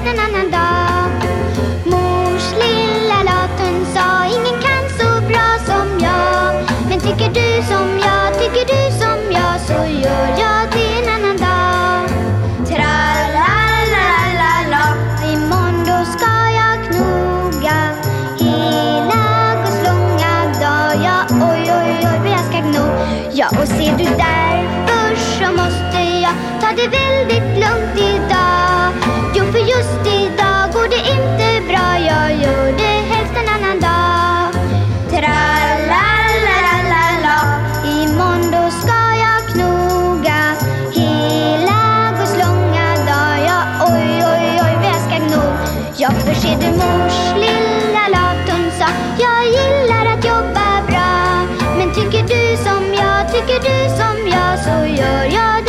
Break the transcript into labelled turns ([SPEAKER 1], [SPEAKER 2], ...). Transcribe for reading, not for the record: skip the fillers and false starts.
[SPEAKER 1] helst en annan dag. Mors lilla lathund sa, ingen kan så bra som jag. Men tycker du som jag, tycker du som jag, så gör jag det en annan dag. Tralalalala, imorgon då ska jag knoga hela Guds långa dag. Ja, oj, oj, oj, vad jag ska gno. Ja, och ser du där, först så måste jag ta det väldigt lugnt idag. Jo, för just idag går det inte bra. Jag gör det helst en annan dag. Tralalalala, imorgon då ska jag knoga hela Guds långa dag. Ja, oj, oj, oj, vad jag ska gno. Ja, för ser du mors lilla lathund sa, jag gillar att jobba bra. Men tycker du som jag, tycker du som jag, så gör jag